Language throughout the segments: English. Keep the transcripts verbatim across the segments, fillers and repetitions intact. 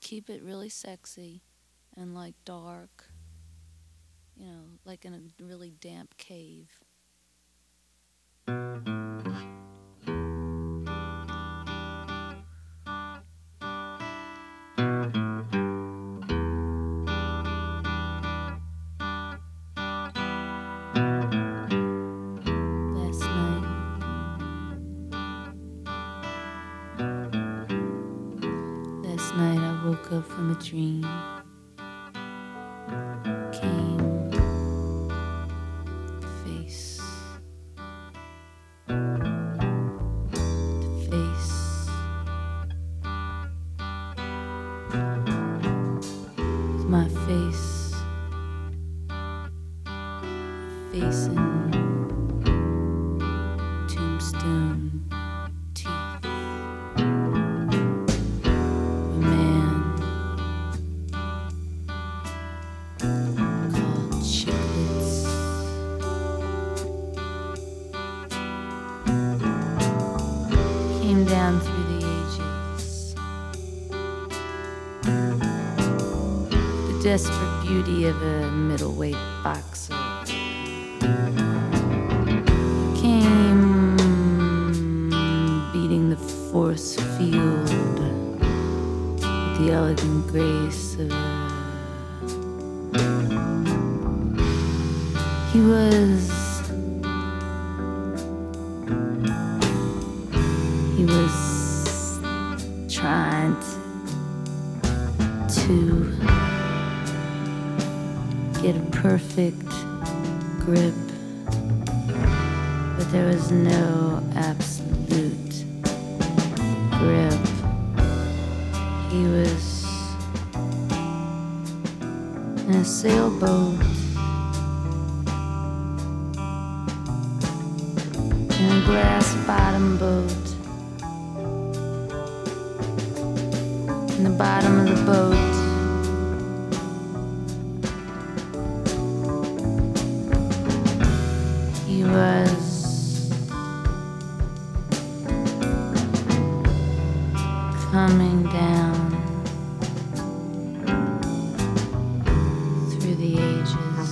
keep it really sexy and like dark, you know, like in a really damp cave. Last night, last night I woke up from a dream. Came the face, the face, my face facing tombstone teeth. A man called Chicklets. Came down through the ages. The desperate beauty of a middleweight boxer. Came beating the force field with the elegant grace of a... He was... He was trying to, to get a perfect grip, but there was no absolute grip. He was in a sailboat, in a glass bottom boat. In the bottom of the boat, he was coming down through the ages.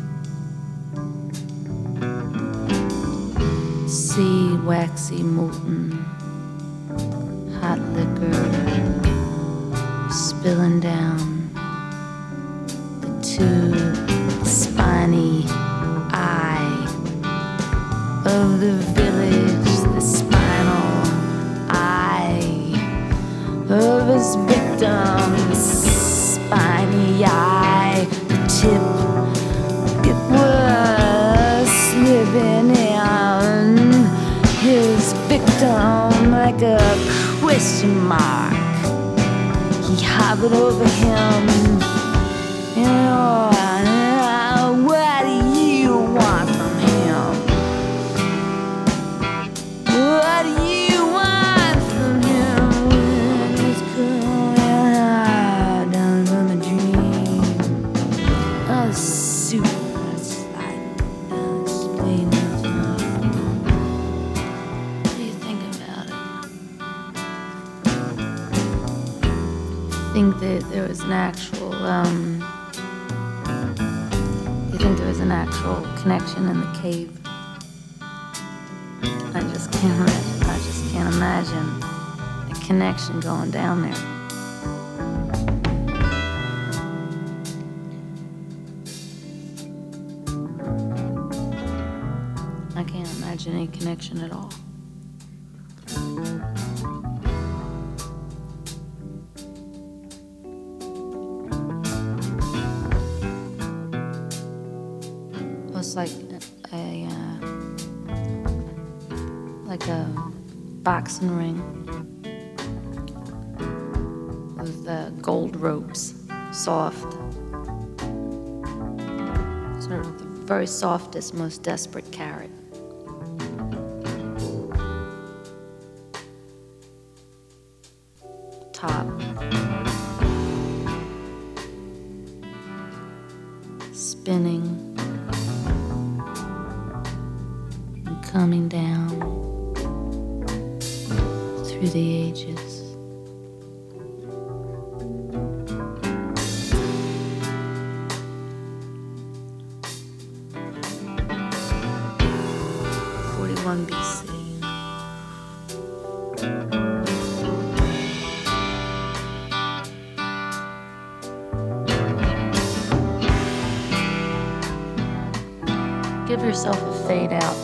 See waxy molten hot liquor spilling down the tube, spiny eye of the village, the spinal eye of his victim, the spiny eye, the tip, it was slipping in his victim like a question mark. He hovered over him, you know, what do you want from him? What do you want from him? When it's coming out down from a dream, oh, super sliding down the spleen. What do you think about it? Think that there was an actual, um, you think there was an actual connection in the cave? I just can't imagine, I just can't imagine a connection going down there. I can't imagine any connection at all. It's like a uh, like a boxing ring with uh, gold ropes, soft, sort of the very softest, most desperate carrot. Top, spinning. Coming down through the ages. yourself a fade out.